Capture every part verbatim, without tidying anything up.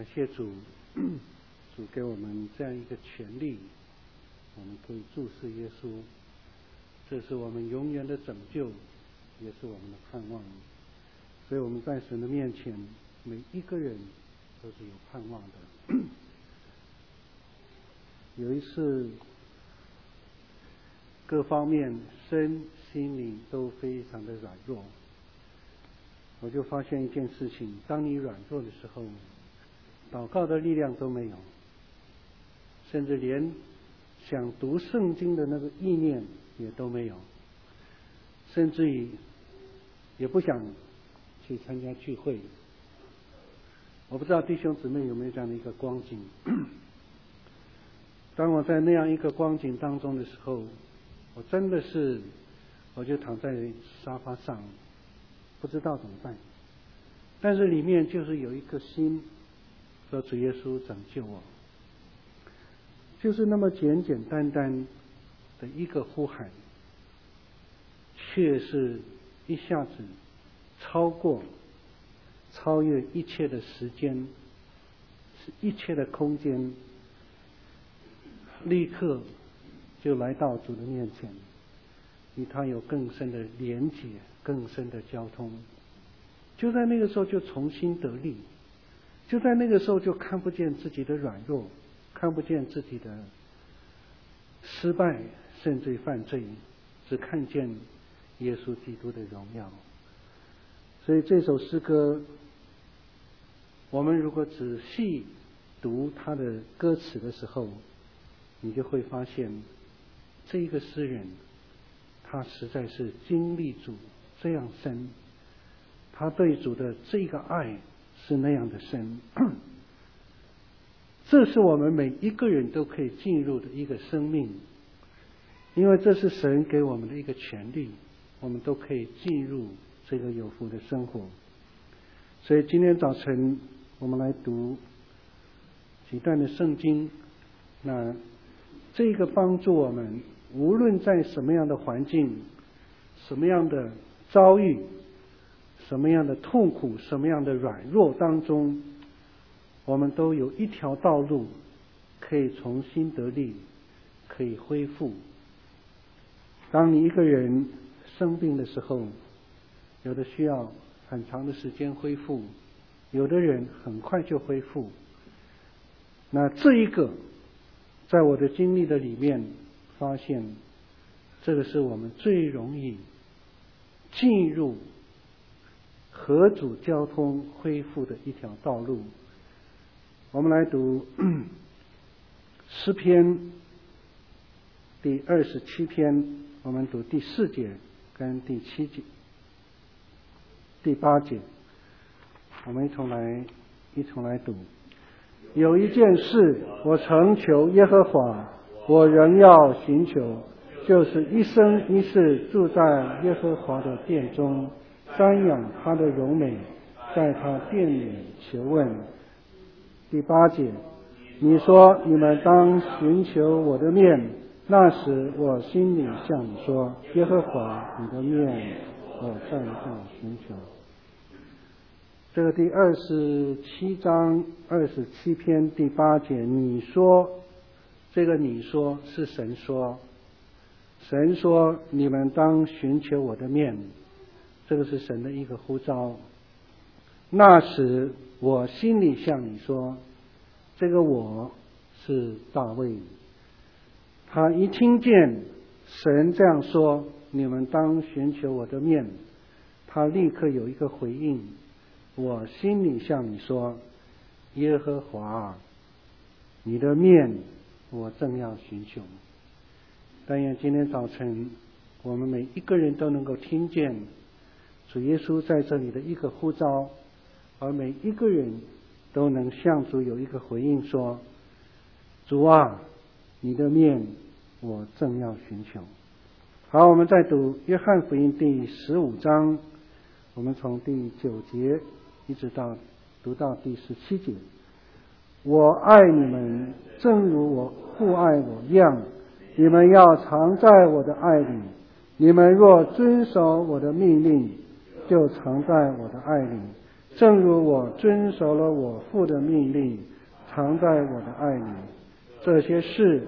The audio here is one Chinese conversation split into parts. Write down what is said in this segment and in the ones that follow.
感谢主，主给我们这样一个权利，我们可以注视耶稣，这是我们永远的拯救，也是我们的盼望。所以我们在神的面前，每一个人都是有盼望的。有一次，各方面身心灵都非常的软弱，我就发现一件事情：当你软弱的时候，祷告的力量都没有，甚至连想读圣经的那个意念也都没有，甚至于也不想去参加聚会。我不知道弟兄姊妹有没有这样的一个光景。当我在那样一个光景当中的时候，我真的是我就躺在沙发上，不知道怎么办，但是里面就是有一颗心说主耶稣拯救我，就是那么简简单单的一个呼喊，却是一下子超过超越一切的时间，是一切的空间，立刻就来到主的面前，与他有更深的连结，更深的交通。就在那个时候就重新得力，就在那个时候就看不见自己的软弱，看不见自己的失败，甚至犯罪，只看见耶稣基督的荣耀。所以这首诗歌，我们如果仔细读它的歌词的时候，你就会发现，这一个诗人他实在是经历主这样深，他对主的这个爱是那样的深，这是我们每一个人都可以进入的一个生命，因为这是神给我们的一个权利，我们都可以进入这个有福的生活。所以今天早晨我们来读几段的圣经，那这个帮助我们无论在什么样的环境，什么样的遭遇，什么样的痛苦，什么样的软弱当中，我们都有一条道路可以重新得力，可以恢复。当你一个人生病的时候，有的需要很长的时间恢复，有的人很快就恢复。那这一个在我的经历的里面发现，这个是我们最容易进入和主交通恢复的一条道路。我们来读诗篇第二十七篇，我们读第四节跟第七节、第八节，我们一同来一同来读。有一件事我曾求耶和华，我仍要寻求，就是一生一世住在耶和华的殿中，瞻仰他的荣美，在他殿里求问。第八节，你说你们当寻求我的面，那时我心里向你说，耶和华你的面我在这寻求。这个第二十七章二十七篇第八节，你说，这个你说是神说，神说你们当寻求我的面，这个是神的一个呼召。那时我心里向你说，这个我是大卫。他一听见神这样说，你们当寻求我的面，他立刻有一个回应，我心里向你说，耶和华你的面我正要寻求。但愿今天早晨我们每一个人都能够听见主耶稣在这里的一个呼召，而每一个人都能向主有一个回应，说，主啊，你的面我正要寻求。好，我们再读约翰福音第十五章，我们从第九节一直到读到第十七节。我爱你们，正如我父爱我一样，你们要常在我的爱里。你们若遵守我的命令，就常在我的爱里。 正如我遵守了我父的命令，常在我的爱里。这些事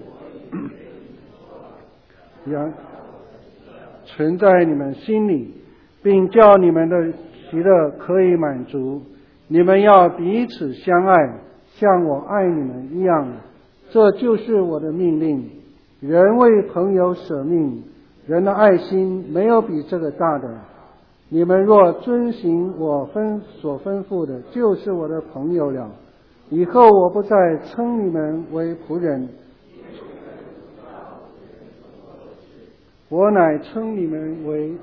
要存在你们心里，并叫你们的喜乐可以满足。你们要彼此相爱，像我爱你们一样。这就是我的命令。人为朋友舍命，人的爱心没有比这个大的。你们若遵行我吩所吩咐的，就是我的朋友了。以后我不再称你们为仆人，我乃称你们为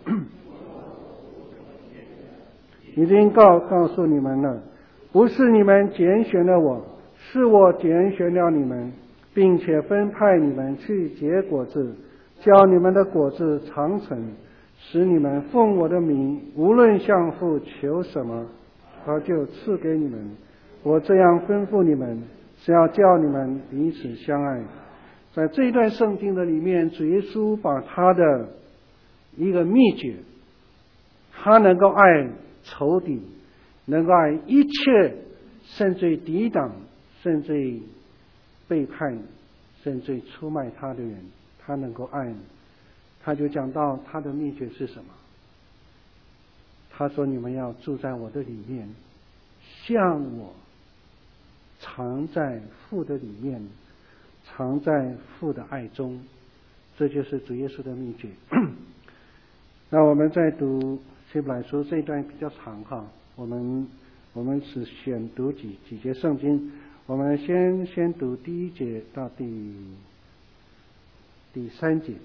已经告告诉你们了，不是你们拣选了我，是我拣选了你们，并且分派你们去结果子，叫你们的果子长成，使你们奉我的名，无论向父求什么，他就赐给你们。我这样吩咐你们，是要叫你们彼此相爱。在这一段圣经的里面，主耶稣把他的一个秘诀，他能够爱仇敌，能够爱一切甚至抵挡，甚至背叛，甚至出卖他的人，他能够爱。他就讲到他的秘诀是什么？他说：你们要住在我的里面，像我常在父的里面，常在父的爱中。这就是主耶稣的秘诀。那我们在读希伯来书这一段比较长哈，我们我们只选读几几节圣经。我们先先读第一节到第第三节。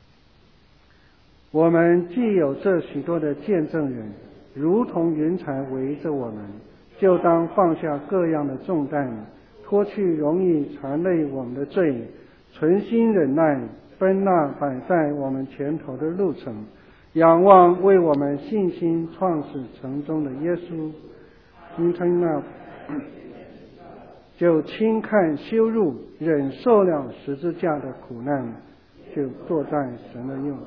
我们既有这许多的见证人，如同云彩围着我们，就当放下各样的重担，脱去容易缠累我们的罪，存心忍耐，奔那摆在我们前头的路程，仰望为我们信心创始成终的耶稣。今天那就轻看羞辱，忍受了十字架的苦难，就坐在神的右。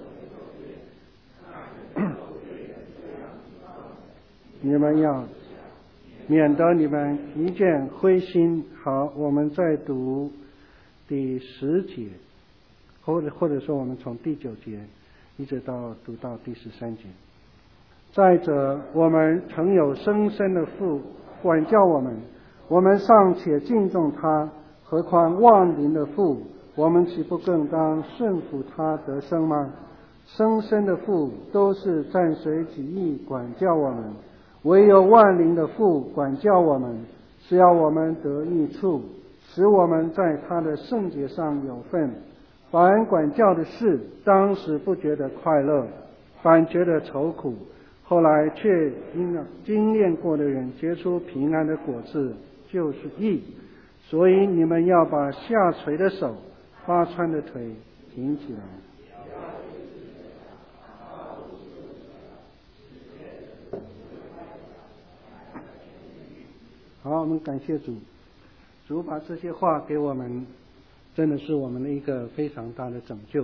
你们要免得你们疲倦灰心。好，我们再读第十节，或者或者说我们从第九节一直到读到第十三节。再者，我们曾有生身的父管教我们，我们尚且敬重他，何况万灵的父，我们岂不更当顺服他得生吗？生身的父都是暂随己意管教我们，唯有万灵的父管教我们，是要我们得益处，使我们在他的圣洁上有份。凡管教的事，当时不觉得快乐，反觉得愁苦，后来却因经验过的人结出平安的果子，就是义。所以你们要把下垂的手、发穿的腿挺起来。好，我们感谢主，主把这些话给我们，真的是我们的一个非常大的拯救。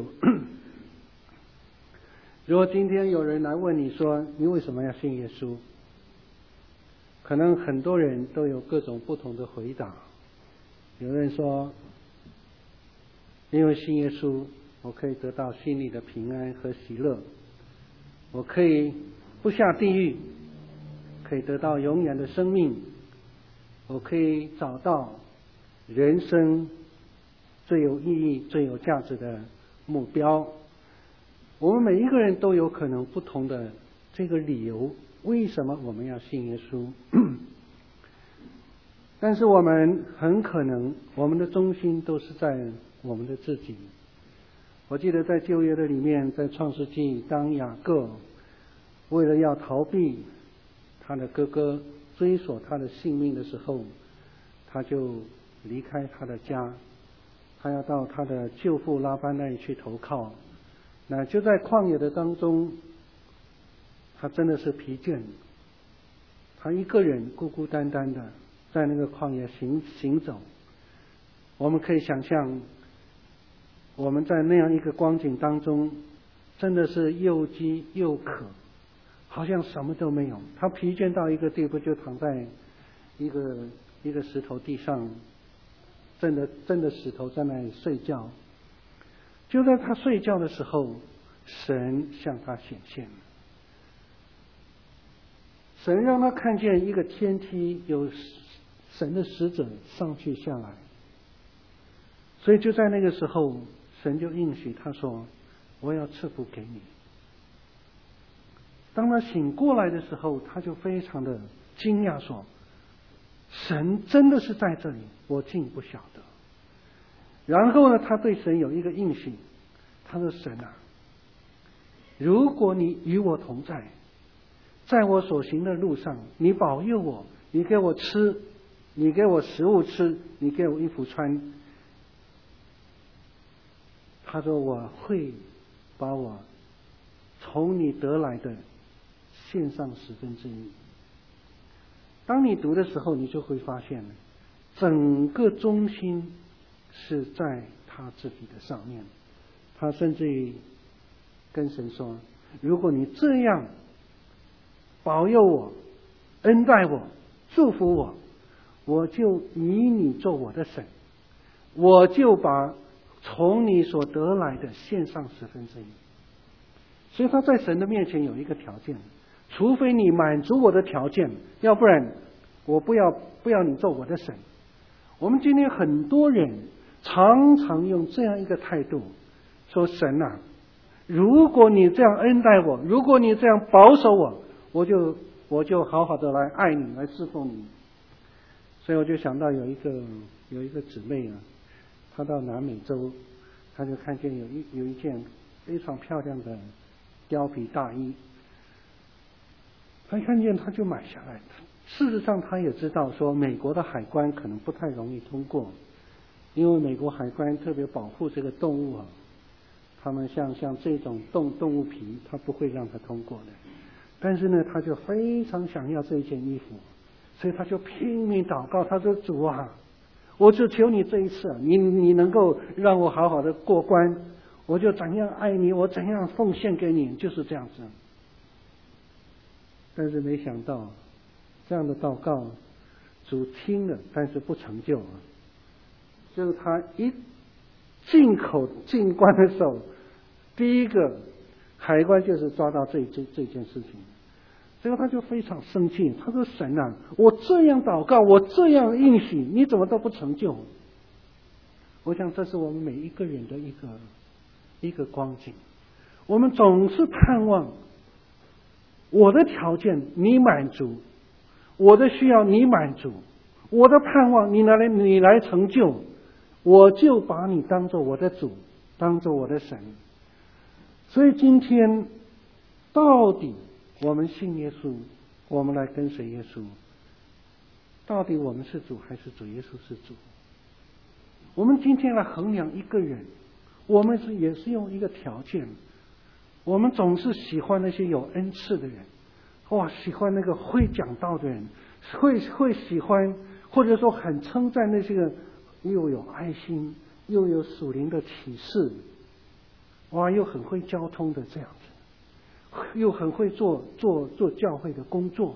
如果今天有人来问你说，你为什么要信耶稣？可能很多人都有各种不同的回答。有人说，因为信耶稣，我可以得到心里的平安和喜乐，我可以不下地狱，可以得到永远的生命，我可以找到人生最有意义、最有价值的目标。我们每一个人都有可能不同的这个理由，为什么我们要信耶稣？但是我们很可能，我们的中心都是在我们的自己。我记得在旧约的里面，在创世纪，当雅各为了要逃避他的哥哥追索他的性命的时候，他就离开他的家，他要到他的舅父拉班那里去投靠。那就在旷野的当中，他真的是疲倦，他一个人孤孤单单的在那个旷野行行走。我们可以想象，我们在那样一个光景当中，真的是又饥又渴， 好像什么都没有。他疲倦到一个地步，就躺在一个一个石头地上，真的真的石头在那里睡觉。就在他睡觉的时候，神向他显现了。神让他看见一个天梯，有神的使者上去下来。所以就在那个时候，神就应许他说：“我要赐福给你。”当他醒过来的时候，他就非常的惊讶，说：“神真的是在这里，我竟不晓得。”然后呢，他对神有一个应许，他说：“神啊，如果你与我同在，在我所行的路上，你保佑我，你给我吃，你给我食物吃，你给我衣服穿。”他说：“我会把我从你得来的献上十分之一。”当你读的时候，你就会发现，整个中心是在他自己的上面。他甚至于跟神说：“如果你这样保佑我、恩待我、祝福我，我就以你做我的神，我就把从你所得来的献上十分之一。”所以他在神的面前有一个条件，除非你满足我的条件，要不然我不要不要你做我的神。我们今天很多人常常用这样一个态度说：“神啊，如果你这样恩待我，如果你这样保守我，我就我就好好的来爱你，来侍奉你。”所以我就想到有一个有一个姊妹啊，她到南美洲，她就看见有一有一件非常漂亮的貂皮大衣，她看见她就买下来。事实上，她也知道说美国的海关可能不太容易通过，因为美国海关特别保护这个动物啊，他们像像这种动动物皮，他不会让它通过的。但是呢，他就非常想要这件衣服，所以他就拼命祷告，他说：“主啊，我就求你这一次，你你能够让我好好的过关，我就怎样爱你，我怎样奉献给你，就是这样子。”但是没想到，这样的祷告，主听了，但是不成就啊。就是他一进口进关的时候，第一个海关就是抓到这这这件事情，所以他就非常生气。他说：“神啊，我这样祷告，我这样应许，你怎么都不成就？”我想这是我们每一个人的一个一个光景。我们总是盼望我的条件你满足，我的需要你满足，我的盼望你来你来成就，我就把你当作我的主，当作我的神。所以今天到底我们信耶稣，我们来跟随耶稣，到底我们是主还是主耶稣是主？我们今天来衡量一个人，我们是也是用一个条件。我们总是喜欢那些有恩赐的人，哇，喜欢那个会讲道的人，会会喜欢或者说很称赞那些个又有爱心又有属灵的启示，哇，又很会交通的这样子，又很会做做做教会的工作。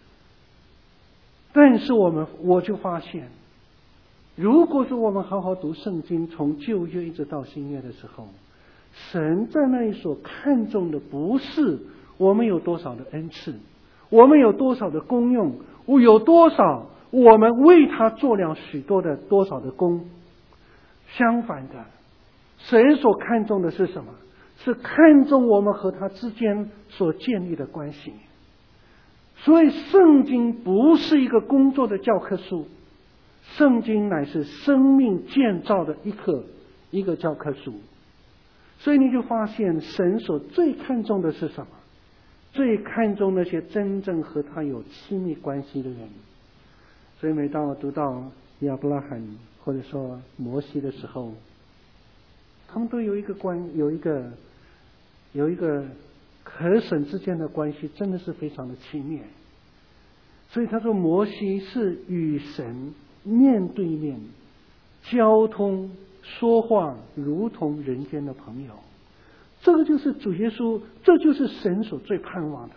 但是我们我就发现，如果说我们好好读圣经，从旧约一直到新约的时候，神在那里所看重的不是我们有多少的恩赐，我们有多少的功用，有多少我们为他做了许多的多少的功。相反的，神所看重的是什么？是看重我们和他之间所建立的关系。所以圣经不是一个工作的教科书，圣经乃是生命建造的一个一个教科书。所以你就发现神所最看重的是什么？最看重那些真正和他有亲密关系的人。所以每当我读到亚伯拉罕或者说摩西的时候，他们都有一个关有一个有一个和神之间的关系真的是非常的亲密。所以他说摩西是与神面对面交通说话，如同人间的朋友。 这个就是主耶稣，这就是神所最盼望的。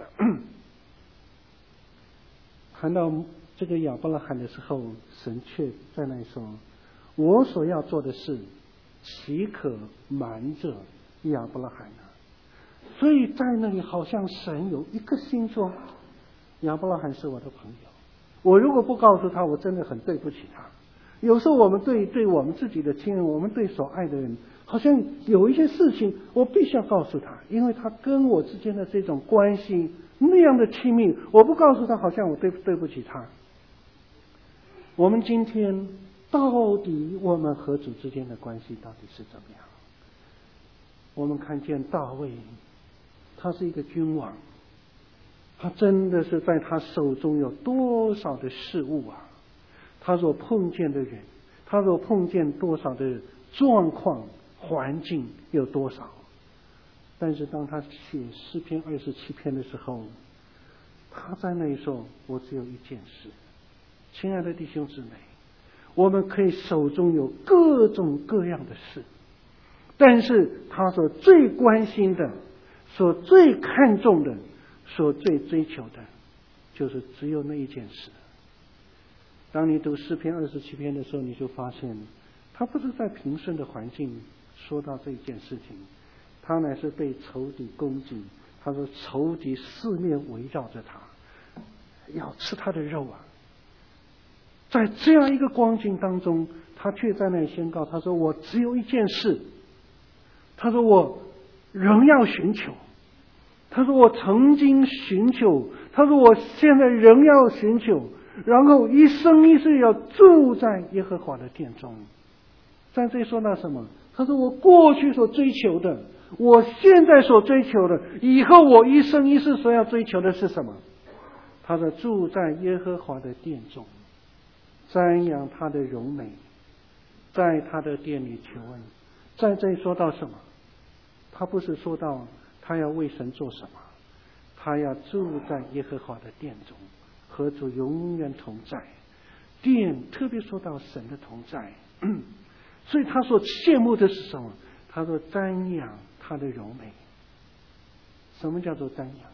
谈到这个亚伯拉罕的时候，神却在那里说：“我所要做的事，岂可瞒着亚伯拉罕呢？”所以在那里好像神有一颗心说：“亚伯拉罕是我的朋友，我如果不告诉他，我真的很对不起他。”有时候我们对对我们自己的亲人，我们对所爱的人，好像有一些事情我必须要告诉他，因为他跟我之间的这种关系那样的亲密，我不告诉他，好像我对对不起他。我们今天到底我们和主之间的关系到底是怎么样？我们看见大卫，他是一个君王，他真的是在他手中有多少的事物啊！他所碰见的人，他所碰见多少的状况环境有多少？但是当他写诗篇二十七篇的时候，他在那里说：“我只有一件事。”亲爱的弟兄姊妹，我们可以手中有各种各样的事，但是他所最关心的，所最看重的，所最追求的，就是只有那一件事。当你读诗篇二十七篇的时候，你就发现他不是在平顺的环境说到这一件事情，他乃是被仇敌攻击。他说仇敌四面围绕着他，要吃他的肉啊！在这样一个光景当中，他却在那里宣告，他说：“我只有一件事。”他说：“我仍要寻求。”他说：“我曾经寻求。”他说：“我现在仍要寻求。”然后一生一世要住在耶和华的殿中。在这里说到什么？他说：“我过去所追求的，我现在所追求的，以后我一生一世所要追求的是什么？”他说：“住在耶和华的殿中，瞻仰他的荣美，在他的殿里求恩。”在这里说到什么？他不是说到他要为神做什么，他要住在耶和华的殿中，和主永远同在。殿特别说到神的同在，所以他所羡慕的是什么？他说瞻仰他的荣美。什么叫做瞻仰？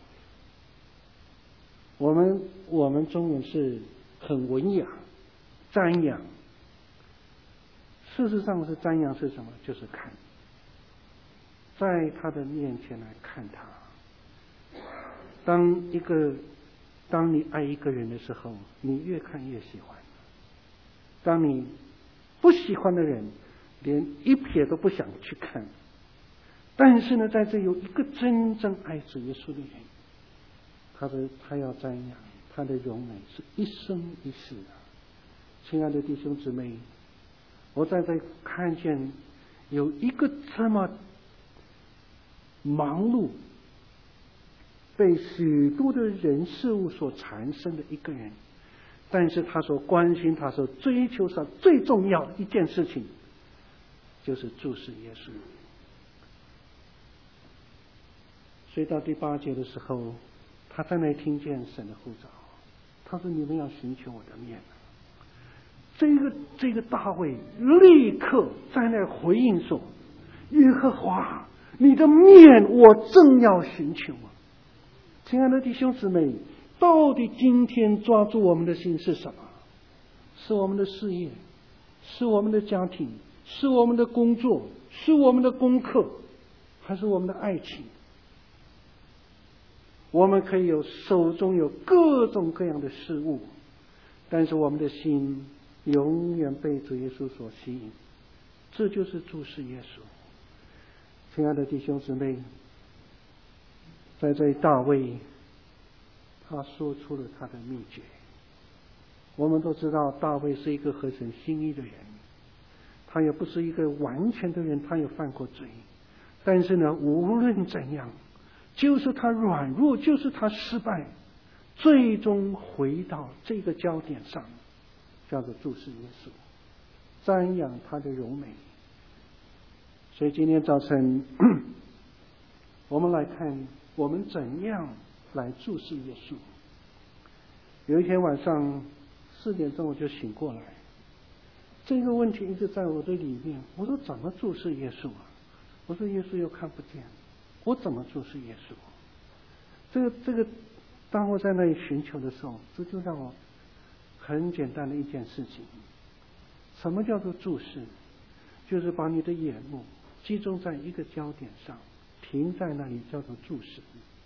我们我们中文是很文雅，瞻仰。事实上是瞻仰是什么？就是看，在他的面前来看他。当一个当你爱一个人的时候，你越看越喜欢。当你不喜欢的人，连一瞥都不想去看。但是呢，在这有一个真正爱主耶稣的人，他的他要瞻仰他的荣美是一生一世的。亲爱的弟兄姊妹，我在这看见有一个这么忙碌，被许多的人事物所缠身的一个人，但是他所关心、他所追求上最重要的一件事情，就是注视耶稣。所以到第八节的时候，他在那听见神的呼召，他说：“你们要寻求我的面。”这个这个大卫立刻在那回应说：“耶和华，你的面我正要寻求啊！”亲爱的弟兄姊妹，到底今天抓住我们的心是什么？是我们的事业，是我们的家庭，是我们的工作，是我们的功课，还是我们的爱情？我们可以有手中有各种各样的事物，但是我们的心永远被主耶稣所吸引，这就是注视耶稣。亲爱的弟兄姊妹，在这里大卫他说出了他的秘诀。我们都知道大卫是一个合神心意的人，他也不是一个完全的人，他也犯过罪，但是呢，无论怎样，就是他软弱，就是他失败，最终回到这个焦点上，叫做注视耶稣，瞻仰他的荣美。所以今天早晨我们来看我们怎样来注视耶稣。有一天晚上四点钟我就醒过来，这个问题一直在我的里面，我说怎么注视耶稣啊？我说耶稣又看不见， 我怎么注视耶稣？这个这个，当我在那里寻求的时候，这就让我很简单的一件事情。什么叫做注视？就是把你的眼目集中在一个焦点上，停在那里，叫做注视。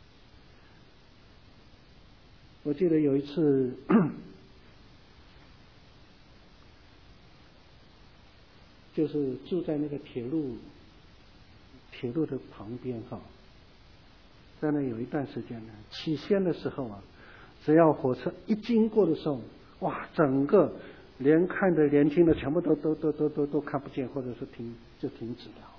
我记得有一次就是住在那个铁路铁路的旁边哈，在那有一段时间呢，起先的时候啊，只要火车一经过的时候，哇，整个连看的连听的全部都都都都都都看不见，或者是停就停止了，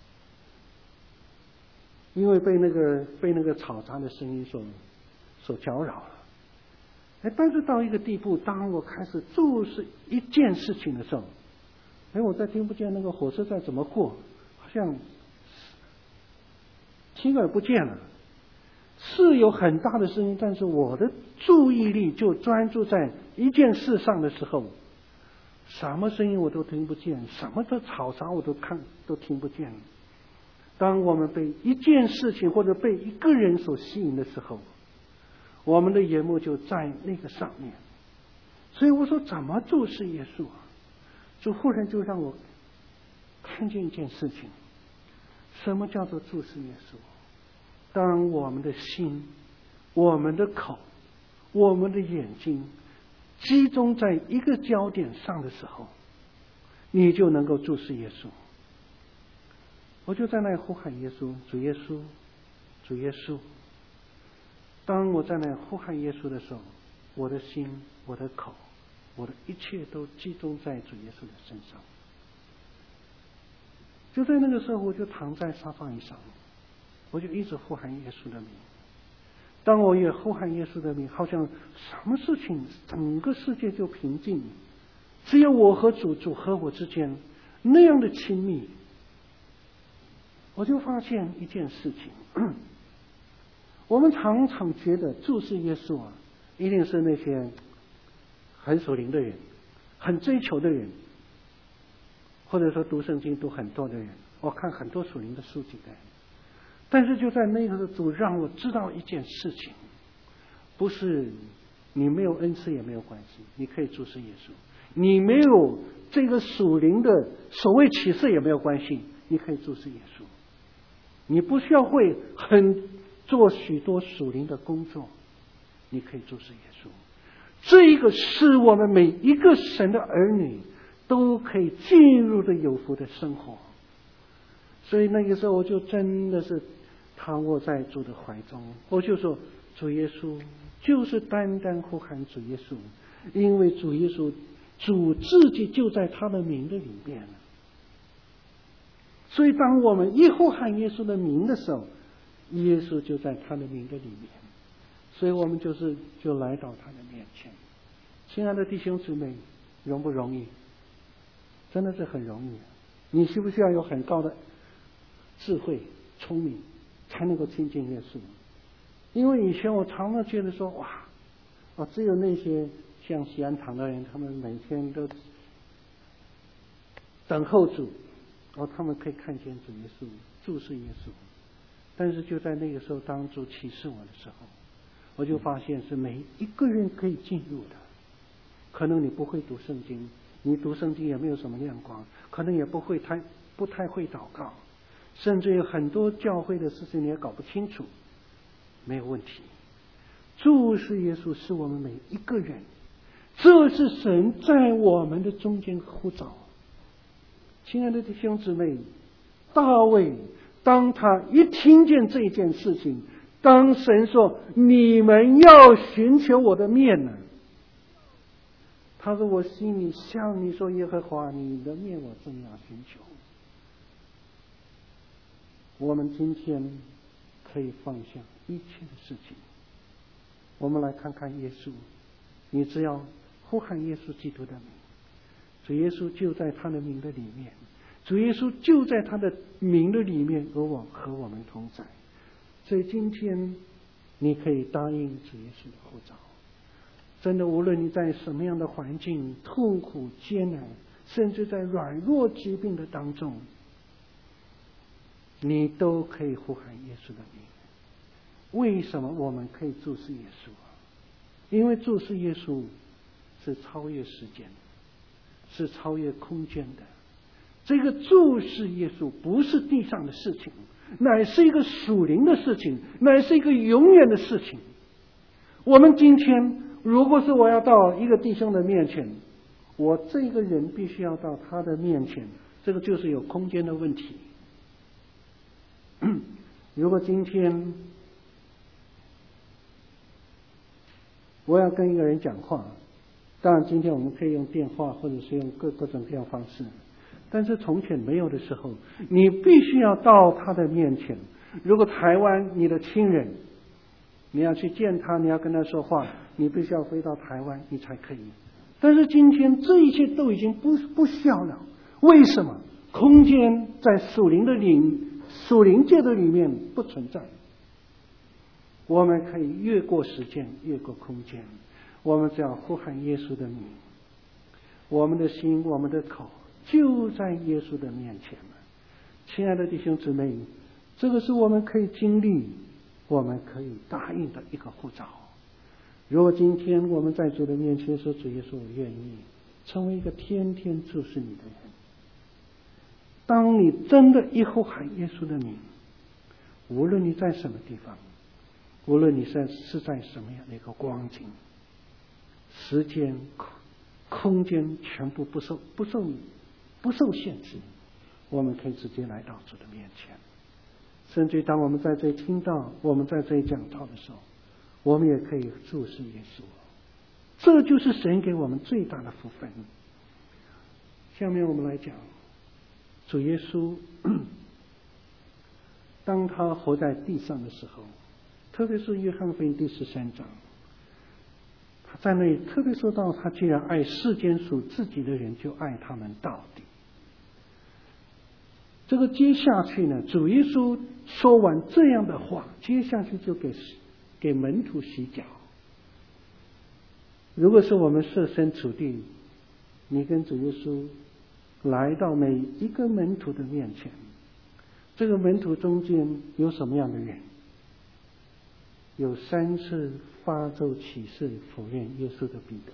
因为被那个被那个嘈杂的声音所所搅扰了。哎，但是到一个地步，当我开始注视一件事情的时候，哎，我再听不见那个火车在怎么过，好像听而不见了。是有很大的声音，但是我的注意力就专注在一件事上的时候，什么声音我都听不见，什么的嘈杂我都看都听不见。当我们被一件事情或者被一个人所吸引的时候，我们的眼目就在那个上面。所以我说怎么注视耶稣啊？就忽然就让我看见一件事情，什么叫做注视耶稣？当我们的心、我们的口、我们的眼睛集中在一个焦点上的时候，你就能够注视耶稣。我就在那里呼喊耶稣，主耶稣，主耶稣。当我在那里呼喊耶稣的时候，我的心、我的口、我的一切都集中在主耶稣的身上。就在那个时候，我就躺在沙发椅上，我就一直呼喊耶稣的名。当我也呼喊耶稣的名，好像什么事情整个世界就平静，只有我和主，主和我之间那样的亲密。我就发现一件事情，我们常常觉得注视耶稣啊，一定是那些很属灵的人，很追求的人，或者说读圣经读很多的人，我看很多属灵的书籍的人。但是就在那个时候，主让我知道一件事情，不是你没有恩赐也没有关系，你可以注视耶稣；你没有这个属灵的所谓启示也没有关系，你可以注视耶稣。你不需要会很做许多属灵的工作，你可以注视耶稣。这一个是我们每一个神的儿女都可以进入的有福的生活。所以那个时候我就真的是躺卧在主的怀中，我就说主耶稣，就是单单呼喊主耶稣，因为主耶稣主自己就在他的名的里面。所以当我们一呼喊耶稣的名的时候，耶稣就在他的名的里面，所以我们就是就来到他的面前。亲爱的弟兄姊妹，容不容易？真的是很容易。你需不需要有很高的智慧聪明才能够亲近耶稣？因为以前我常常觉得说，哇，哦，只有那些像西安堂的人，他们每天都等候主，哦，他们可以看见主耶稣，注视耶稣。但是就在那个时候，当主启示我的时候，我就发现是每一个人可以进入的。可能你不会读圣经，你读圣经也没有什么亮光，可能也不会太不太会祷告，甚至有很多教会的事情你也搞不清楚，没有问题。注视耶稣是我们每一个人，这是神在我们的中间呼召。亲爱的弟兄姊妹，大卫当他一听见这件事情，当神说你们要寻求我的面呢，他说我心里向你说，耶和华，你的面我正要寻求。我们今天可以放下一切的事情，我们来看看耶稣。你只要呼喊耶稣基督的名，主耶稣就在他的名的里面，主耶稣就在他的名的里面，和我和我们同在。所以今天你可以答应主耶稣的呼召。真的，无论你在什么样的环境，痛苦艰难，甚至在软弱疾病的当中， 你都可以呼喊耶稣的名。为什么我们可以注视耶稣啊？因为注视耶稣是超越时间，是超越空间的。这个注视耶稣不是地上的事情，乃是一个属灵的事情，乃是一个永远的事情。我们今天如果是我要到一个弟兄的面前，我这个人必须要到他的面前，这个就是有空间的问题。如果今天我要跟一个人讲话，当然今天我们可以用电话或者是用各各种各样方式，但是从前没有的时候，你必须要到他的面前。如果台湾你的亲人，你要去见他，你要跟他说话，你必须要飞到台湾，你才可以。但是今天这一切都已经不不需要了。为什么？空间在属灵的领属灵界的里面不存在。我们可以越过时间，越过空间，我们只要呼喊耶稣的名，我们的心，我们的口就在耶稣的面前了。亲爱的弟兄姊妹，这个是我们可以经历，我们可以答应的一个呼召。如果今天我们在主的面前说，主耶稣，我愿意成为一个天天注视你的人。当你真的一呼喊耶稣的名，无论你在什么地方，无论你是是在什么样的一个光景，时间、空间全部不受不受不受限制，我们可以直接来到主的面前。甚至当我们在这里听到，我们在这里讲道的时候，我们也可以注视耶稣。这就是神给我们最大的福分。下面我们来讲主耶稣，当他活在地上的时候，特别是约翰福音第十三章，他在那里特别说到，他既然爱世间属自己的人，就爱他们到底。这个接下去呢，主耶稣说完这样的话，接下去就给给门徒洗脚。如果是我们设身处地，你跟主耶稣来到每一个门徒的面前，这个门徒中间有什么样的人？有三次发咒起誓否认耶稣的彼得，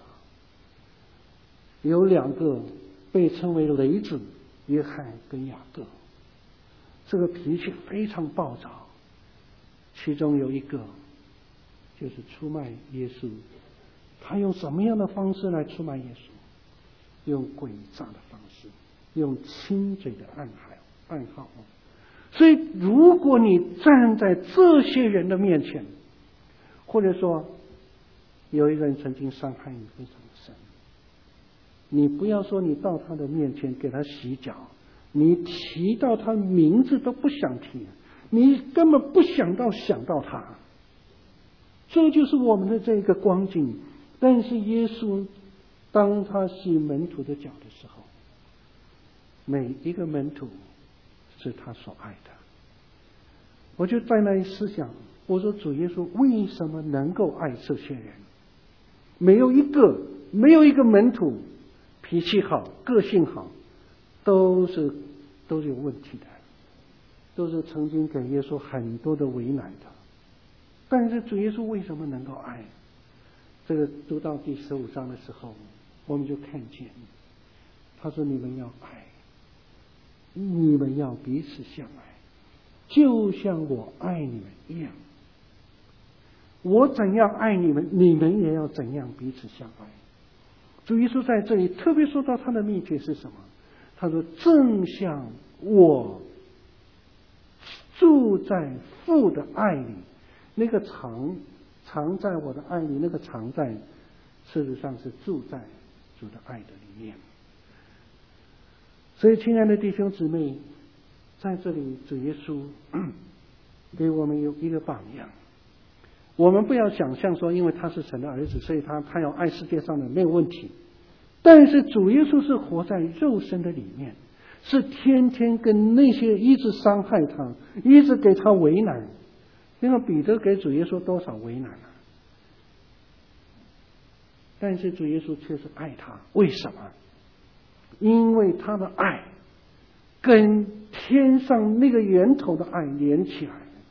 有两个被称为雷子，约翰跟雅各，这个脾气非常暴躁，其中有一个就是出卖耶稣。他用什么样的方式来出卖耶稣？用诡诈的方式，用亲嘴的暗号暗号。所以如果你站在这些人的面前，或者说有一个人曾经伤害你非常深，你不要说你到他的面前给他洗脚，你提到他名字都不想提，你根本不想到想到他。这就是我们的这个光景。但是耶稣当他洗门徒的脚的时候，每一个门徒是他所爱的。我就在那里思想，我说主耶稣为什么能够爱这些人？没有一个没有一个门徒脾气好，个性好，都是都是有问题的，都是曾经给耶稣很多的为难的。但是主耶稣为什么能够爱？这个读到第十五章的时候，我们就看见他说，你们要爱，你们要彼此相爱，就像我爱你们一样。我怎样爱你们，你们也要怎样彼此相爱。主耶稣在这里特别说到他的秘诀是什么？他说，正像我住在父的爱里，那个常常在我的爱里，那个常在事实上是住在主的爱的里面。所以亲爱的弟兄姊妹，在这里主耶稣给我们有一个榜样。我们不要想象说因为他是神的儿子，所以他他要爱世界上的，没有问题。但是主耶稣是活在肉身的里面，是天天跟那些一直伤害他，一直给他为难。因为彼得给主耶稣多少为难啊！但是主耶稣却是爱他，为什么？因为他的爱跟天上那个源头的爱连起来。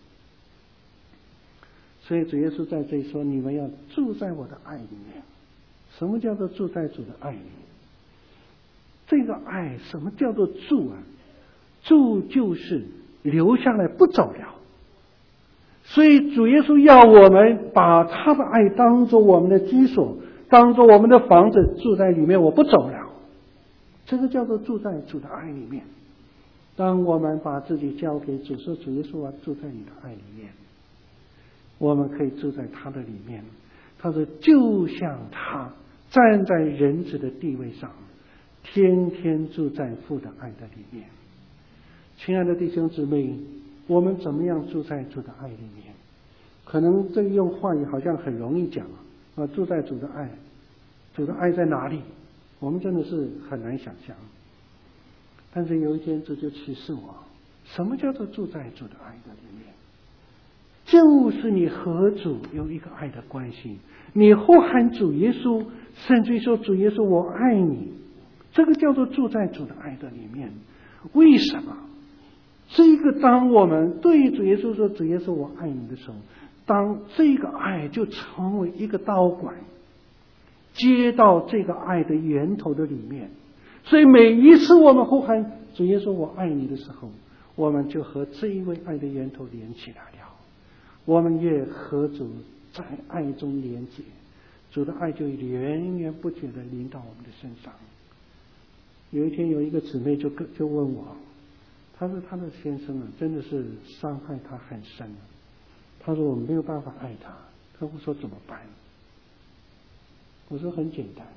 所以主耶稣在这里说，你们要住在我的爱里面。什么叫做住在主的爱里面？这个爱什么叫做住啊？住就是留下来不走了。所以主耶稣要我们把他的爱当作我们的居所，当作我们的房子，住在里面，我不走了。这个叫做住在主的爱里面。当我们把自己交给主，说主耶稣啊，住在你的爱里面，我们可以住在他的里面。他说就像他站在人子的地位上，天天住在父的爱的里面。亲爱的弟兄姊妹，我们怎么样住在主的爱里面？可能这用话语好像很容易讲啊，住在主的爱，主的爱在哪里？我们真的是很难想象。但是有一天主就启示我，什么叫做住在主的爱的里面？就是你和主有一个爱的关系，你呼喊主耶稣，甚至于说主耶稣我爱你，这个叫做住在主的爱的里面。为什么？这个当我们对主耶稣说主耶稣我爱你的时候，当这个爱就成为一个导管，接到这个爱的源头的里面。所以每一次我们呼喊主耶稣我爱你的时候，我们就和这一位爱的源头连起来了。我们也和主在爱中连结，主的爱就源源不绝的临到我们的身上。有一天有一个姊妹就就问我，她说她的先生啊真的是伤害她很深了，她说我没有办法爱他，她会说怎么办？我说很简单，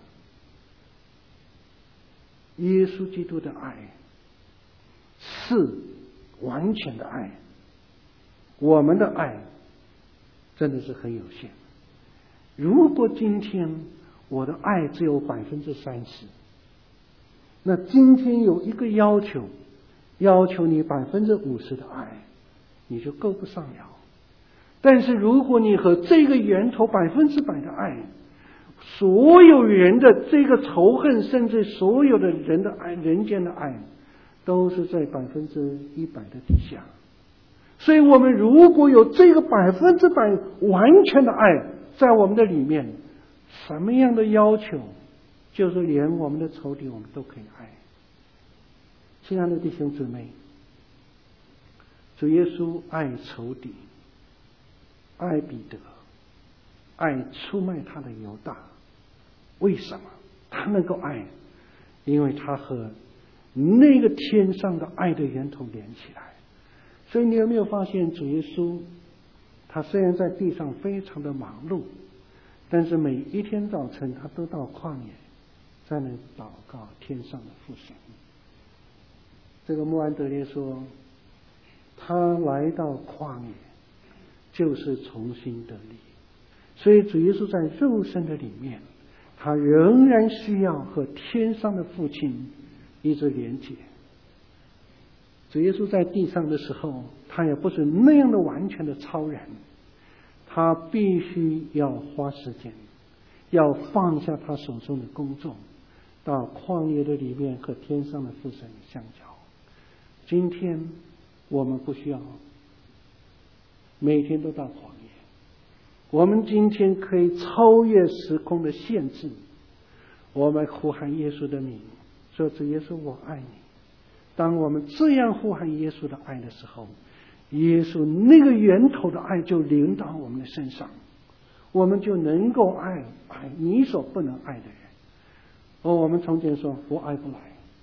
耶稣基督的爱是完全的爱，我们的爱真的是很有限。如果今天我的爱只有百分之三十，那今天有一个要求，要求你百分之五十的爱，你就够不上了。但是如果你和这个源头百分之百的爱，所有人的这个仇恨，甚至所有的人的爱，人间的爱，都是在百分之一百的底下。所以我们如果有这个百分之百完全的爱在我们的里面，什么样的要求，就是连我们的仇敌我们都可以爱。亲爱的弟兄姊妹，主耶稣爱仇敌，爱彼得，爱出卖他的犹大。为什么他能够爱？因为他和那个天上的爱的源头连起来。所以你有没有发现主耶稣他虽然在地上非常的忙碌，但是每一天早晨他都到旷野在那祷告天上的父神。这个穆安德烈说，他来到旷野就是重新得力。所以主耶稣在肉身的里面，他仍然需要和天上的父亲一直连接。主耶稣在地上的时候，他也不是那样的完全的超然，他必须要花时间，要放下他手中的工作，到旷野的里面和天上的父神相交。今天我们不需要每天都到旷野，我们今天可以超越时空的限制，我们呼喊耶稣的名，说主耶稣我爱你。当我们这样呼喊耶稣的爱的时候，耶稣那个源头的爱就临到我们的身上，我们就能够爱爱你所不能爱的人。哦，我们从前说我爱不来，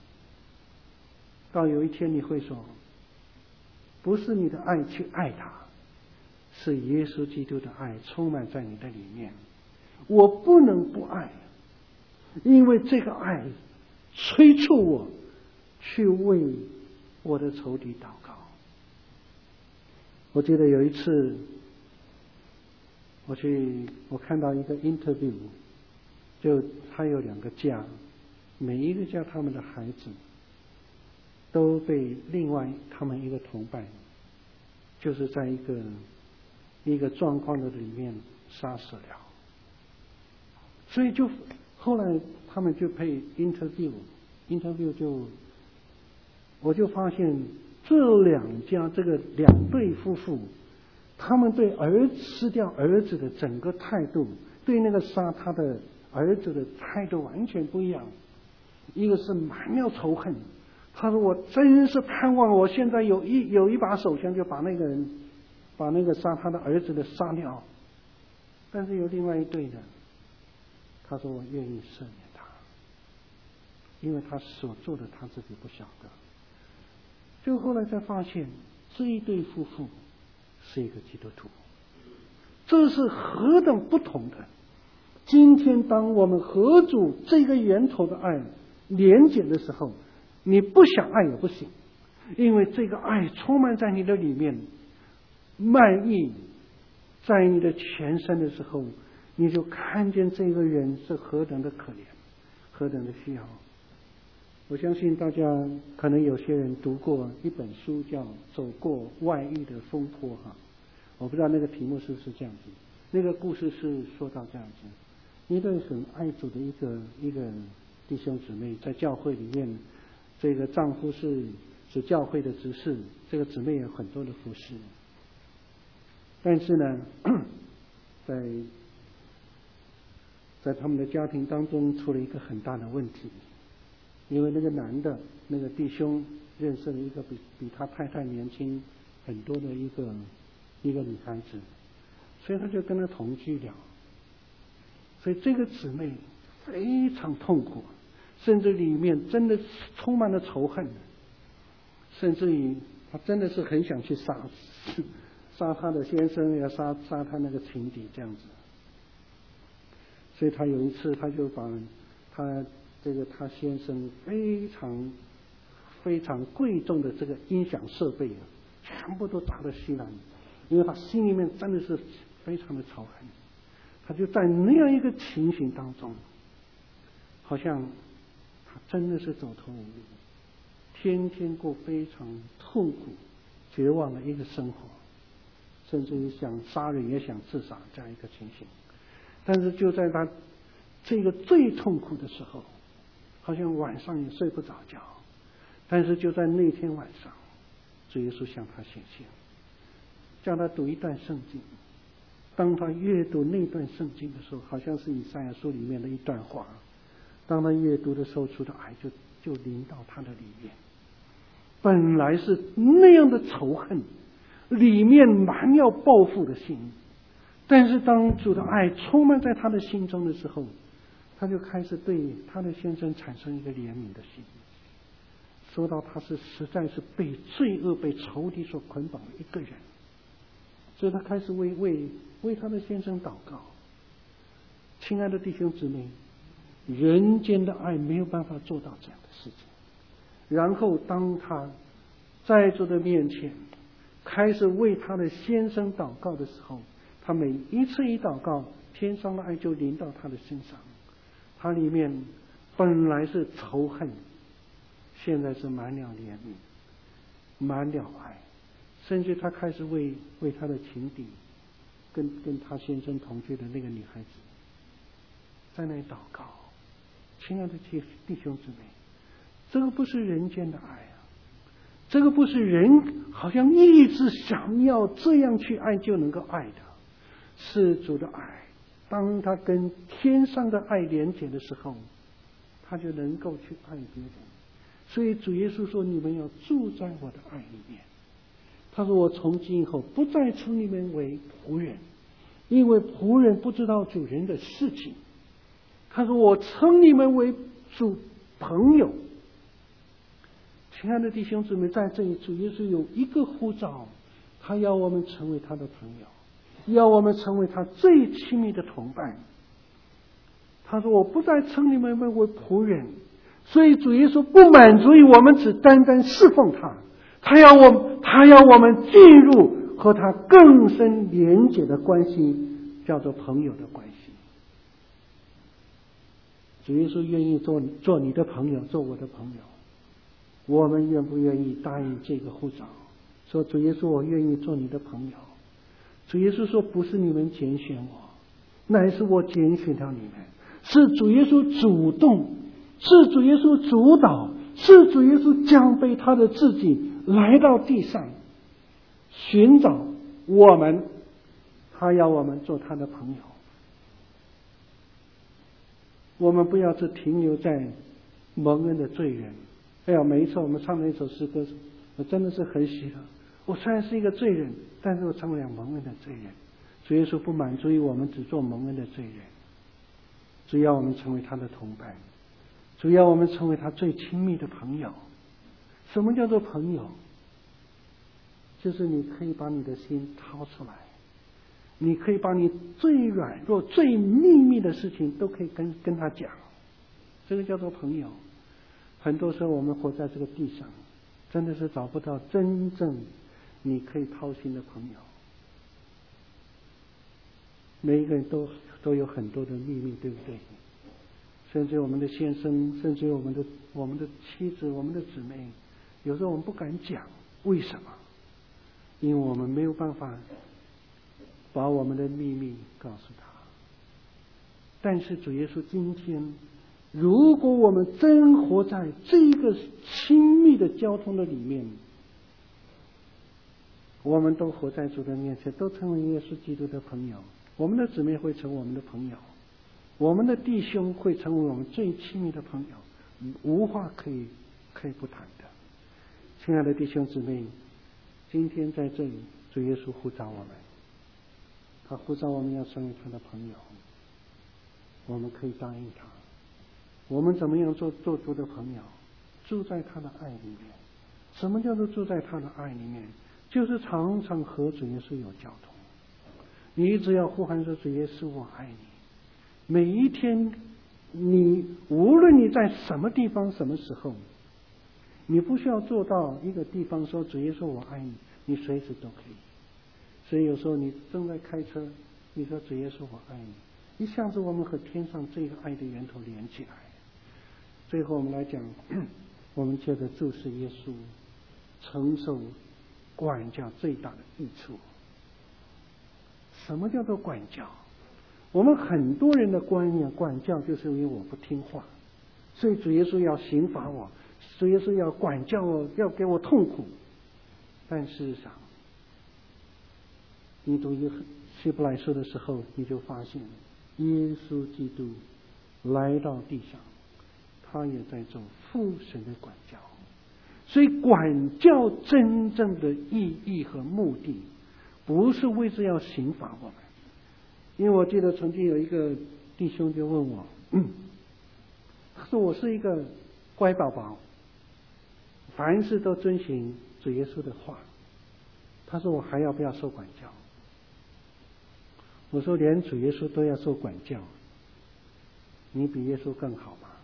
到有一天你会说，不是你的爱去爱他，是耶稣基督的爱充满在你的里面。我不能不爱，因为这个爱催促我去为我的仇敌祷告。我记得有一次我去我看到一个 interview， 就他有两个家，每一个家他们的孩子都被另外他们一个同伴就是在一个一个状况的里面杀死了。所以就后来他们就被 interview interview 就我就发现这两家这个两对夫妇，他们对儿子失掉儿子的整个态度，对那个杀他的儿子的态度完全不一样。一个是满了仇恨，他说我真是盼望我现在有一有一把手枪就把那个人把那个杀他的儿子的杀掉。但是有另外一对的，他说我愿意赦免他，因为他所做的他自己不晓得。就后来才发现这一对夫妇是一个基督徒，这是何等不同的。今天当我们合主这个源头的爱连结的时候，你不想爱也不行，因为这个爱充满在你的里面，满意在你的全身的时候，你就看见这个人是何等的可怜，何等的需要。我相信大家可能有些人读过一本书叫《走过外遇的风波》哈，我不知道那个题目是不是这样子。那个故事是说到这样子，一对很爱主的一个一个弟兄姊妹，在教会里面，这个丈夫是是教会的执事，这个姊妹有很多的服侍，但是呢，在在他们的家庭当中出了一个很大的问题。因为那个男的那个弟兄认识了一个比比他太太年轻很多的一个一个女孩子，所以他就跟他同居了。所以这个姊妹非常痛苦，甚至里面真的充满了仇恨，甚至于他真的是很想去杀杀他的先生，要杀杀他那个情敌这样子。所以他有一次他就把他这个他先生非常非常贵重的这个音响设备啊，全部都砸得稀烂，因为他心里面真的是非常的仇恨。他就在那样一个情形当中，好像他真的是走投无路，天天过非常痛苦绝望的一个生活，甚至于想杀人也想自杀这样一个情形。但是就在他这个最痛苦的时候，好像晚上也睡不着觉，但是就在那天晚上，主耶稣向他显现，叫他读一段圣经。当他阅读那段圣经的时候，好像是以赛亚书里面的一段话，当他阅读的时候，主的爱就就临到他的里面。本来是那样的仇恨，里面满了报复的心，但是当主的爱充满在他的心中的时候，他就开始对他的先生产生一个怜悯的心，说到他是实在是被罪恶被仇敌所捆绑的一个人，所以他开始为为为他的先生祷告。亲爱的弟兄姊妹，人间的爱没有办法做到这样的事情。然后当他在主的面前开始为他的先生祷告的时候，他每一次一祷告，天上的爱就临到他的身上。他里面本来是仇恨，现在是满了怜悯，满了爱，甚至他开始为为他的情敌，跟跟他先生同居的那个女孩子，在那里祷告。亲爱的弟弟兄姊妹，这个不是人间的爱啊，这个不是人好像一直想要这样去爱就能够爱的，是主的爱。当他跟天上的爱连结的时候，他就能够去爱别人。所以主耶稣说，你们要住在我的爱里面。他说，我从今以后不再称你们为仆人，因为仆人不知道主人的事情。他说，我称你们为主朋友。亲爱的弟兄姊妹，在这里主耶稣有一个呼召，他要我们成为他的朋友，要我们成为他最亲密的同伴。他说，我不再称你们为仆人。所以主耶稣不满足于我们只单单侍奉他，他要我他要我们进入和他更深连结的关系，叫做朋友的关系。主耶稣愿意做做你的朋友，做我的朋友，我们愿不愿意答应这个呼召？说主耶稣，我愿意做你的朋友。主耶稣说，不是你们拣选我，乃是我拣选了你们。是主耶稣主动，是主耶稣主导， 是主耶稣降卑他的自己来到地上，寻找我们，他要我们做他的朋友。我们不要只停留在蒙恩的罪人。哎呀，每一次我们唱的一首诗歌，我真的是很喜乐。我虽然是一个罪人，但是我成为了蒙恩的罪人。主耶稣不满足于我们只做蒙恩的罪人，主要我们成为他的同伴，主要我们成为他最亲密的朋友。什么叫做朋友？就是你可以把你的心掏出来，你可以把你最软弱最秘密的事情都可以跟跟他讲，这个叫做朋友。很多时候我们活在这个地上，真的是找不到真正你可以掏心的朋友。每一个人都都有很多的秘密，对不对？甚至我们的先生，甚至我们的我们的妻子，我们的姊妹，有时候我们不敢讲，为什么？因为我们没有办法把我们的秘密告诉他。但是主耶稣今天，如果我们真活在这个亲密的交通的里面，我们都活在主的面前，都成为耶稣基督的朋友。我们的姊妹会成为我们的朋友，我们的弟兄会成为我们最亲密的朋友，无话可以可以不谈的。亲爱的弟兄姊妹，今天在这里，主耶稣呼召我们，他呼召我们要成为他的朋友，我们可以答应他。我们怎么样做做主的朋友？住在他的爱里面。什么叫做住在他的爱里面？就是常常和主耶稣有交通。你一直要呼喊说，主耶稣我爱你。每一天，你无论你在什么地方什么时候，你不需要做到一个地方说主耶稣我爱你，你随时都可以。所以有时候你正在开车，你说主耶稣我爱你，一下子我们和天上这个爱的源头连起来。最后我们来讲，我们借着注视耶稣，承受管教最大的益处。什么叫做管教？我们很多人的观念，管教就是因为我不听话，所以主耶稣要刑罚我，主耶稣要管教我，要给我痛苦。但事实上，你读希伯来书的时候，你就发现耶稣基督来到地上，他也在做父神的管教。所以管教真正的意义和目的，不是为着要刑罚我们。因为我记得曾经有一个弟兄就问我，嗯，他说我是一个乖宝宝，凡事都遵循主耶稣的话，他说我还要不要受管教？我说连主耶稣都要受管教，你比耶稣更好吗？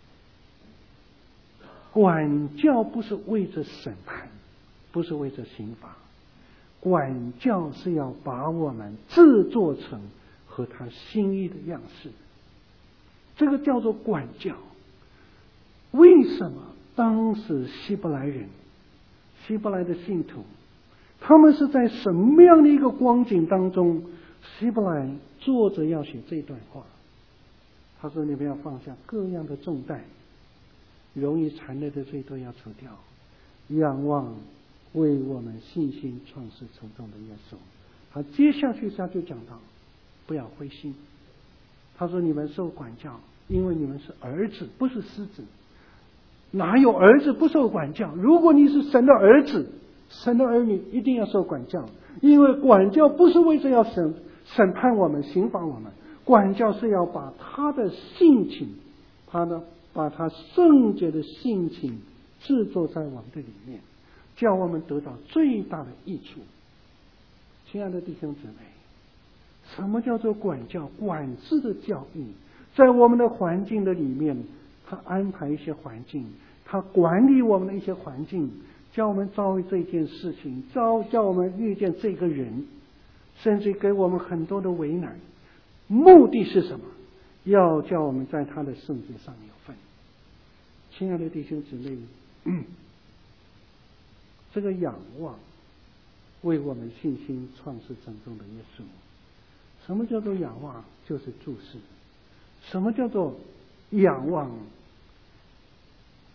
管教不是为着审判，不是为着刑罚，管教是要把我们制作成和他心意的样式，这个叫做管教。为什么当时希伯来人，希伯来的信徒，他们是在什么样的一个光景当中，希伯来作者要写这段话？他说你们要放下各样的重担，容易缠累的罪都要除掉，仰望为我们信心创始成终的耶稣。他接下去他就讲到，不要灰心。他说你们受管教，因为你们是儿子，不是狮子。哪有儿子不受管教？如果你是神的儿子，神的儿女一定要受管教，因为管教不是为着要审审判我们、刑罚我们，管教是要把他的性情，他的把他圣洁的性情制作在我们的里面，叫我们得到最大的益处。亲爱的弟兄姊妹，什么叫做管教？管制的教育，在我们的环境的里面，他安排一些环境，他管理我们的一些环境，叫我们遭遇这件事情，叫叫我们遇见这个人，甚至给我们很多的为难。目的是什么？要叫我们在他的圣洁上有份。亲爱的弟兄姊妹，嗯、这个仰望为我们信心创始成终的耶稣。什么叫做仰望？就是注视。什么叫做仰望？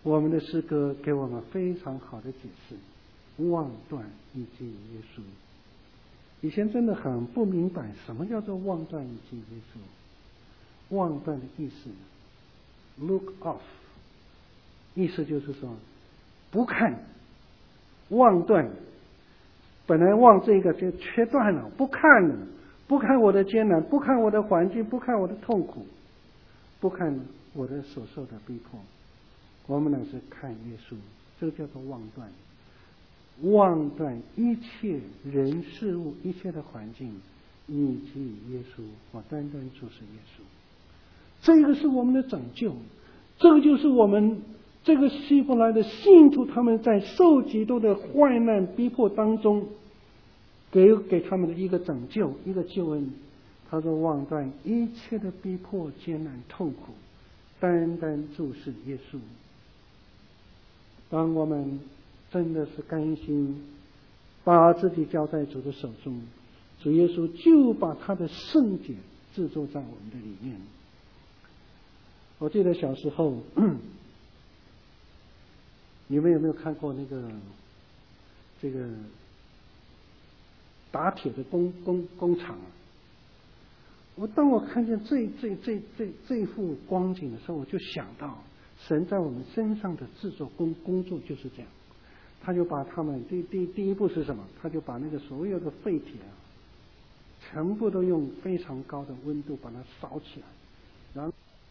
我们的诗歌给我们非常好的解释，望断以及耶稣。以前真的很不明白什么叫做望断以及耶稣。望断的意思 look off， 意思就是说不看，望断，本来望这个就切断了，不看了，不看我的艰难，不看我的环境，不看我的痛苦，不看我的所受的逼迫，我们乃是看耶稣，这个叫做望断。望断一切人事物，一切的环境，以及耶稣，我单单就是耶稣。这个是我们的拯救，这个就是我们这个希伯来的信徒，他们在受极多的患难逼迫当中，给给他们的一个拯救，一个救恩。他说：望断一切的逼迫、艰难、痛苦，单单注视耶稣。当我们真的是甘心把自己交在主的手中，主耶稣就把他的圣洁制作在我们的里面。我记得小时候，你们有没有看过那个这个打铁的工工工厂啊？我当我看见这这这这这一幅光景的时候，我就想到神在我们身上的制作工工作就是这样。他就把他们第第第一步是什么？他就把那个所有的废铁啊，全部都用非常高的温度把它烧起来，然后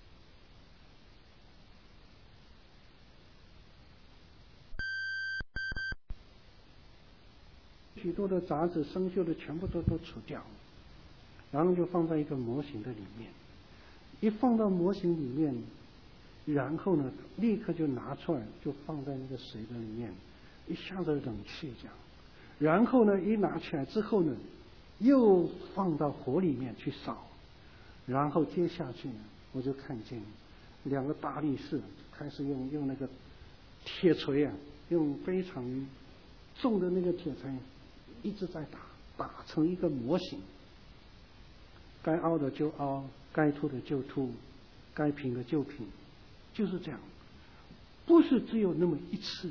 许多的杂质、生锈的全部都都除掉，然后就放在一个模型的里面。一放到模型里面，然后呢，立刻就拿出来，就放在那个水的里面。一下子冷却这样，然后呢，一拿起来之后呢，又放到火里面去烧，然后接下去呢，我就看见两个大力士开始用用那个铁锤啊，用非常重的那个铁锤一直在打，打成一个模型，该凹的就凹，该凸的就凸，该平的就平，就是这样，不是只有那么一次。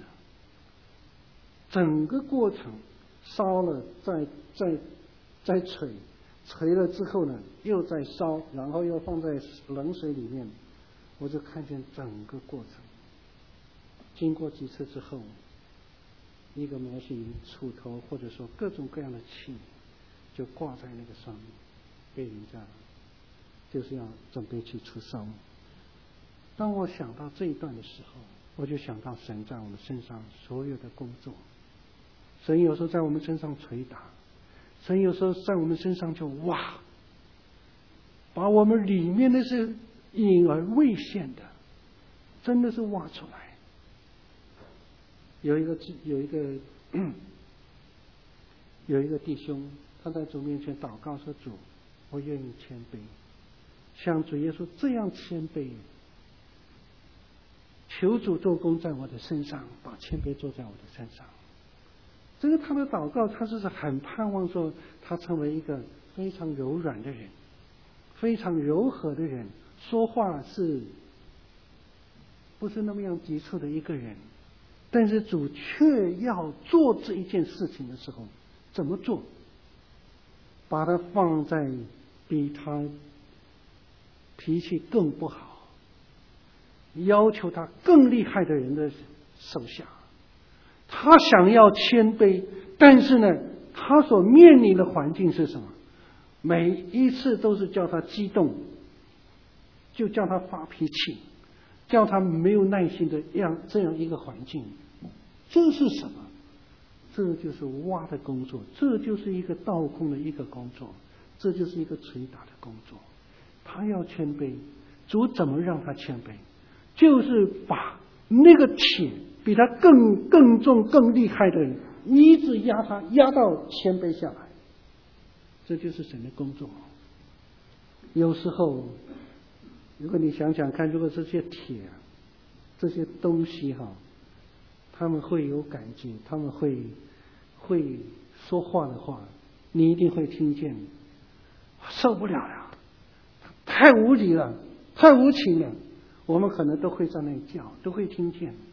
整个过程烧了再再再锤，锤了之后呢又再烧，然后又放在冷水里面，我就看见整个过程。经过几次之后，一个模型杵头或者说各种各样的器就挂在那个上面，被人家就是要准备去出烧。当我想到这一段的时候，我就想到神在我们身上所有的工作。神有时候在我们身上捶打，神有时候在我们身上就挖，把我们里面那些隐而未现的，真的是挖出来。有一个有一个有一个弟兄，他在主面前祷告说：主，我愿意谦卑，像主耶稣这样谦卑，求主做工在我的身上，把谦卑做在我的身上。这个他的祷告，他是很盼望说他成为一个非常柔软的人，非常柔和的人，说话是不是那么样急促的一个人，但是主却要做这一件事情的时候，怎么做？把他放在比他脾气更不好，要求他更厉害的人的手下。他想要谦卑，但是呢，他所面临的环境是什么？每一次都是叫他激动，就叫他发脾气，叫他没有耐心的样这样一个环境。这是什么？这就是挖的工作，这就是一个倒空的一个工作，这就是一个捶打的工作。他要谦卑，主怎么让他谦卑？就是把那个铁比他更更重更厉害的人一直压他，压到谦卑下来。这就是神的工作。有时候如果你想想看，如果这些铁这些东西哈，他们会有感觉，他们会会说话的话，你一定会听见，受不了了，太无理了，太无情了，我们可能都会在那里叫，都会听见。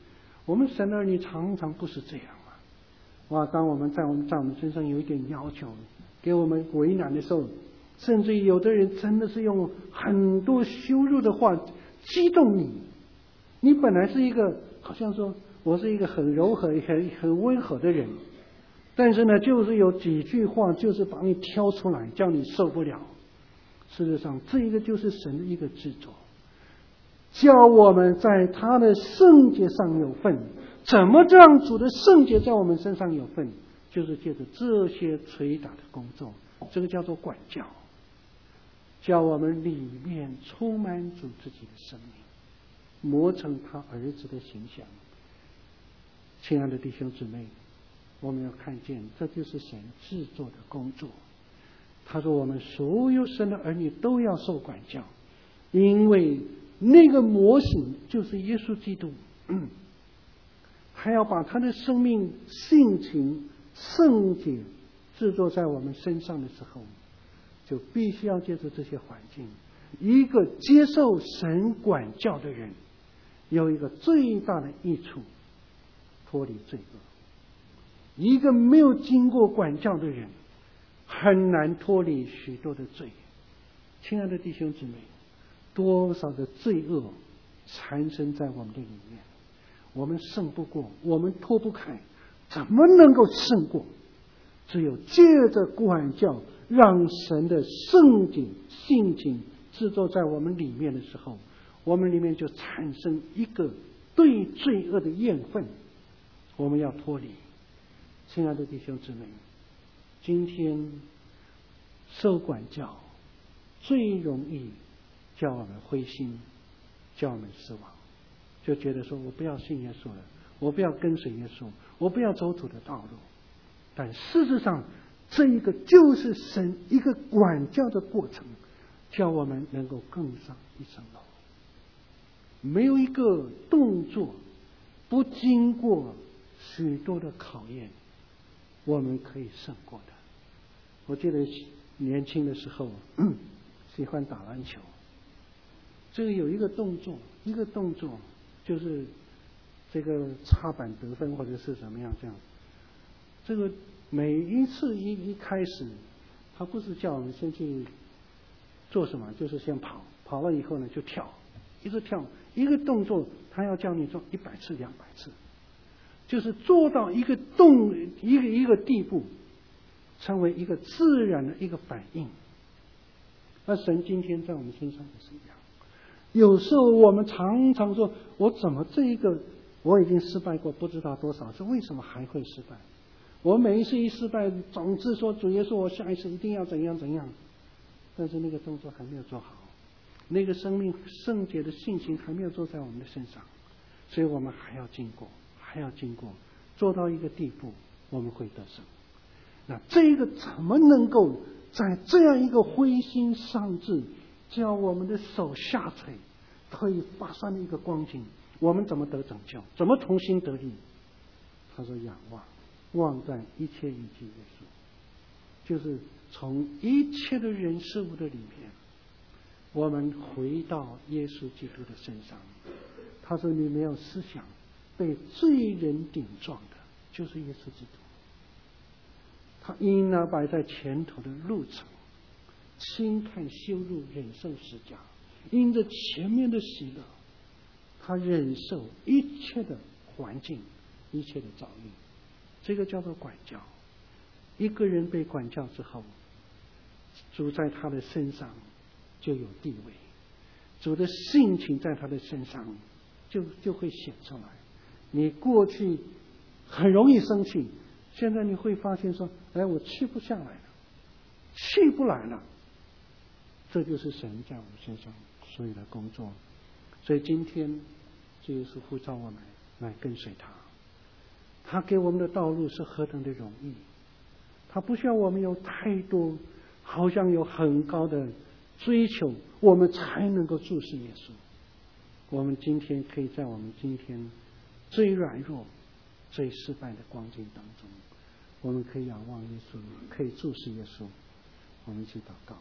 我们神的儿女常常不是这样啊！哇，当我们在我们在我们身上有一点要求，给我们为难的时候，甚至有的人真的是用很多羞辱的话激动你。你本来是一个好像说我是一个很柔和、很很温和的人，但是呢，就是有几句话就是把你挑出来，叫你受不了。事实上，这一个就是神的一个制作，叫我们在他的圣洁上有份。怎么让主的圣洁在我们身上有份？就是借着这些捶打的工作，这个叫做管教，叫我们里面充满主自己的生命，磨成他儿子的形象。亲爱的弟兄姊妹，我们要看见这就是神制作的工作。他说我们所有神的儿女都要受管教，因为那个模型就是耶稣基督，还要把他的生命性情圣洁制作在我们身上的时候，就必须要借助这些环境。一个接受神管教的人有一个最大的益处，脱离罪恶。一个没有经过管教的人很难脱离许多的罪。亲爱的弟兄姊妹，多少的罪恶缠身在我们的里面，我们胜不过，我们脱不开，怎么能够胜过？只有借着管教，让神的圣洁性情制作在我们里面的时候，我们里面就产生一个对罪恶的厌愤，我们要脱离。亲爱的弟兄姊妹，今天受管教最容易叫我们灰心，叫我们失望，就觉得说我不要信耶稣了，我不要跟随耶稣，我不要走主的道路。但事实上，这一个就是神一个管教的过程，叫我们能够更上一层楼。没有一个动作不经过许多的考验，我们可以胜过的。我记得年轻的时候喜欢打篮球，这个有一个动作，一个动作就是这个插板得分或者是怎么样这样。这个每一次一一开始，他不是叫我们先去做什么，就是先跑，跑了以后呢就跳，一直跳，一个动作他要叫你做一百次、两百次，就是做到一个动一个一个地步，成为一个自然的一个反应。那神今天在我们身上也是一样，有时候我们常常说，我怎么这一个我已经失败过不知道多少次，为什么还会失败？我每一次一失败，总是说主耶稣，我下一次一定要怎样怎样，但是那个动作还没有做好，那个生命圣洁的性情还没有做在我们的身上，所以我们还要经过，还要经过，做到一个地步，我们会得胜。那这个怎么能够在这样一个灰心丧志，叫我们的手下垂，可以发酸的一个光景，我们怎么得拯救？怎么同心得力？他说仰望。望在一切以及耶稣，就是从一切的人事物的里面，我们回到耶稣基督的身上。他说你没有思想被罪人顶撞的，就是耶稣基督。他因那摆在前头的路程，轻看羞辱，忍受十架，因着前面的喜乐，他忍受一切的环境，一切的遭遇。这个叫做管教。一个人被管教之后，主在他的身上就有地位，主的性情在他的身上就就会显出来。你过去很容易生气，现在你会发现说，哎，我气不下来了，气不来了。这就是神在我们身上所有的工作。所以今天这耶稣呼召我们来跟随他，他给我们的道路是何等的容易，他不需要我们有太多好像有很高的追求，我们才能够注视耶稣。我们今天可以在我们今天最软弱最失败的光景当中，我们可以仰望耶稣，可以注视耶稣。我们一起祷告。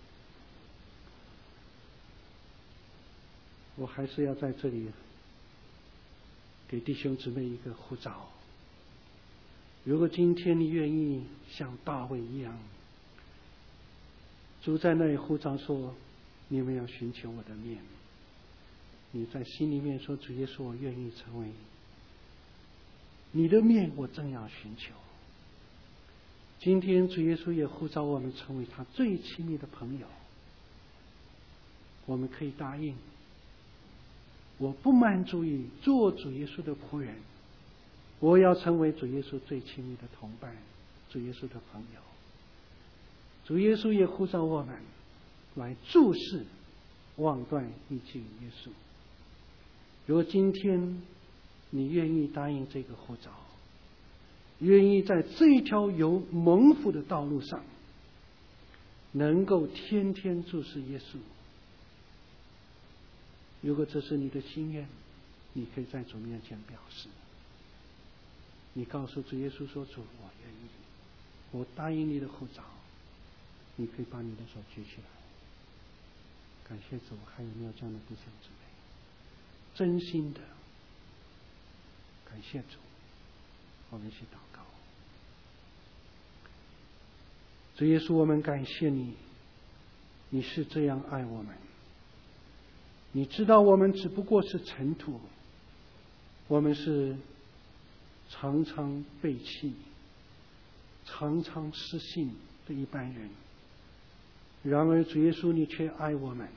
我还是要在这里给弟兄姊妹一个呼召。如果今天你愿意像大卫一样，主在那里呼召说，你们要寻求我的面，你在心里面说，主耶稣，我愿意成为你的面，我正要寻求。今天主耶稣也呼召我们成为他最亲密的朋友，我们可以答应，我不满足于做主耶稣的仆人，我要成为主耶稣最亲密的同伴，主耶稣的朋友。主耶稣也呼召我们来注视望断依据耶稣。如果今天你愿意答应这个呼召，愿意在这一条有蒙福的道路上能够天天注视耶稣，如果这是你的心愿，你可以在主面前表示，你告诉主耶稣说，主，我愿意，我答应你的呼召。你可以把你的手举起来。感谢主，还有没有这样的弟兄姊妹？真心的感谢主，我们一起祷告。主耶稣，我们感谢你，你是这样爱我们。你知道我们只不过是尘土，我们是常常背弃、常常失信的一般人。然而主耶稣，你却爱我们，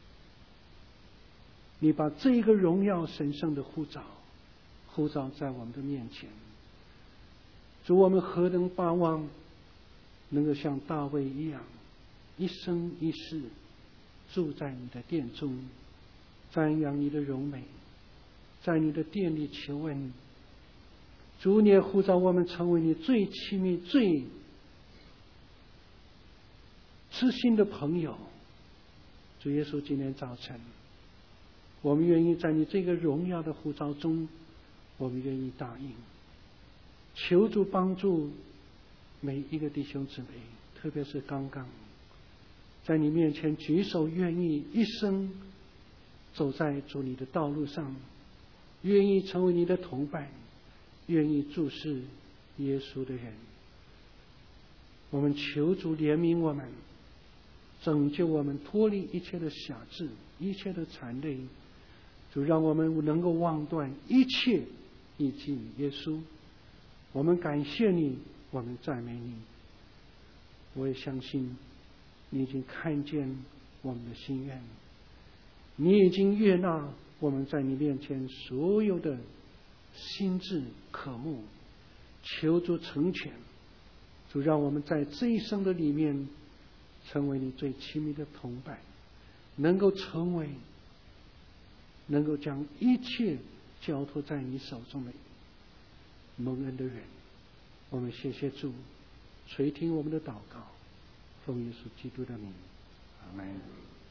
你把这个荣耀神圣的呼召呼召在我们的面前。主，我们何等盼望能够像大卫一样，一生一世住在你的殿中，瞻仰你的荣美，在你的殿里求恩。主，你也呼召我们成为你最亲密、最知心的朋友。主耶稣，今天早晨我们愿意在你这个荣耀的呼召中，我们愿意答应。求主帮助每一个弟兄姊妹，特别是刚刚在你面前举手愿意一生走在主你的道路上，愿意成为你的同伴，愿意注视耶稣的人。我们求主怜悯我们，拯救我们，脱离一切的辖制，一切的残累。主，让我们能够忘断一切，以及耶稣。我们感谢你，我们赞美你。我也相信你已经看见我们的心愿，你已经悦纳我们在你面前所有的心志渴慕。求主成全，主，让我们在这一生的里面成为你最亲密的同伴，能够成为能够将一切交托在你手中的蒙恩的人。我们谢谢主，垂听我们的祷告，奉耶稣基督的名，阿门。